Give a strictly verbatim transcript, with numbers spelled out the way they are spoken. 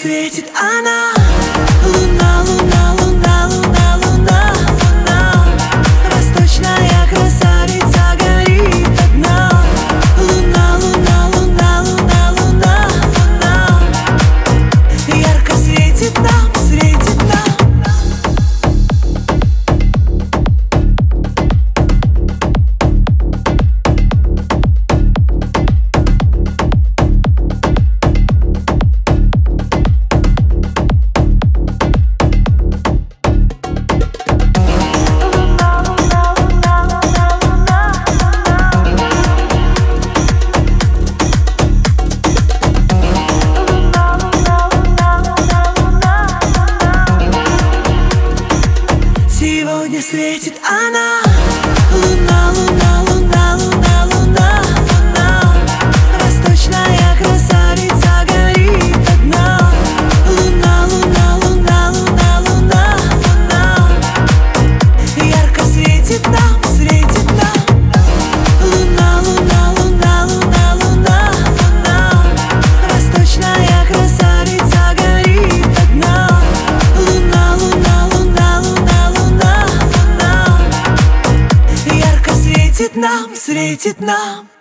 светит она. Луна, луна, луна, луна, луна, луна. Восточная красавица горит одна. Луна, луна, луна, луна, луна, луна. Ярко светит нам, светит нам. Сегодня светит она. Луна, луна, луна, луна, луна, луна. Восточная красавица горит одна. Луна, луна, луна, луна, луна, луна. Ярко светит нам, светит нам. Луна, луна, луна, луна, луна, луна. Восточная красавица горит одна. Луна, луна, луна, луна, луна. Ярко светит нам, светит нам.